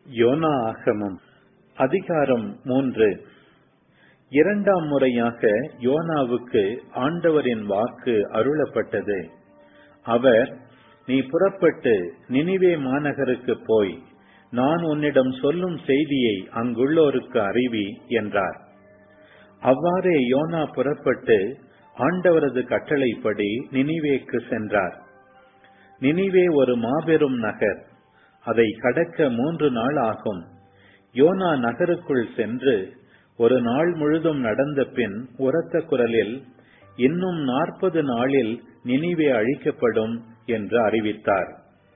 YONO ஆகமம் அதிகாரம் 3. இரண்டாம் முறையாக யோனாவுக்கு ஆண்டவரின் வாக்கு அருளப்பட்டது. அவர், நீ புறப்பட்டு நினிவே மாநகருக்கு போய் நான் உன்னிடம் சொல்லும் செய்தியை அங்குள்ளோருக்கு அறிவி என்றார். அவ்வாறே யோனா புறப்பட்டு ஆண்டவரது கட்டளைப்படி நினிவேக்கு சென்றார். நினிவே ஒரு மாபெரும் நகர். அதை கடக்க 3 நாள் ஆகும். யோனா நகருக்குள் சென்று ஒரு நாள் முழுதும் நடந்த பின் உரத்த குரலில், இன்னும் 40 நாளில் நினிவே அழிக்கப்படும் என்று அறிவித்தார்.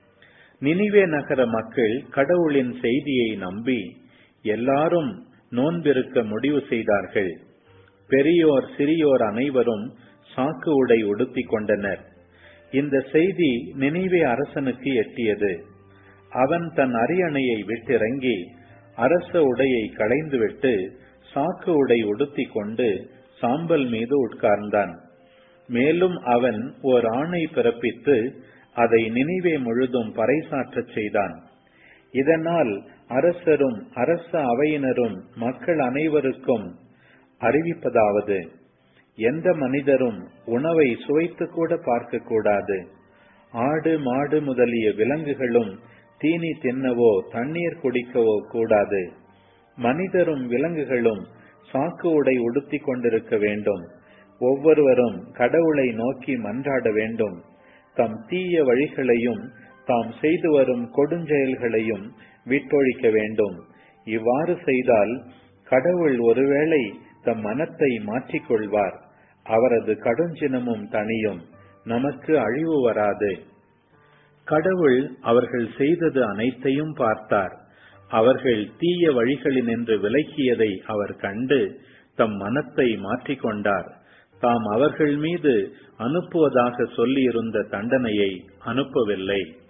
நினிவே நகர மக்கள் கடவுளின் செய்தியை நம்பி எல்லாரும் நோன்பிருக்க முடிவு செய்தார்கள். பெரியோர் சிறியோர் அனைவரும் சாக்கு உடை உடுத்திக் கொண்டனர். இந்த செய்தி நினிவே அரசனுக்கு எட்டியது. அவன் தன் அரியணையை விட்டிறங்கி அரச உடையை களைந்துவிட்டு சாக்கு உடை உடுத்திக் கொண்டு சாம்பல் மீது உட்கார்ந்தான். மேலும் அவன் ஓர் ஆணை பிறப்பித்து அதை நினிவே முழுதும் பறைசாற்றச் செய்தான். இதனால் அரசரும் அரச அவையினரும் மக்கள் அனைவருக்கும் அறிவிப்பதாவது, எந்த மனிதரும் உணவை சுவைத்து கூட பார்க்க கூடாது. ஆடு மாடு முதலிய விலங்குகளும் தீனி தின்னவோ தண்ணீர் குடிக்கவோ கூடாது. மனிதரும் விலங்குகளும் சாக்கு உடை உடுத்திக் கொண்டிருக்க வேண்டும். ஒவ்வொருவரும் கடவுளை நோக்கி மன்றாட வேண்டும். தம் தீய வழிகளையும் தாம் செய்து வரும் கொடுஞ்செயல்களையும் விட்டொழிக்க வேண்டும். இவ்வாறு செய்தால் கடவுள் ஒருவேளை தம் மனத்தை மாற்றிக்கொள்வார். அவரது கடுஞ்சினமும் தணியும். நமக்கு அழிவு வராது. கடவுள் அவர்கள் செய்தது அனைத்தையும் பார்த்தார். அவர்கள் தீய வழிகளினின்று விலகியதை அவர் கண்டு தம் மனத்தை மாற்றிக்கொண்டார். தாம் அவர்கள் மீது அனுப்புவதாக சொல்லியிருந்த தண்டனையை அனுப்பவில்லை.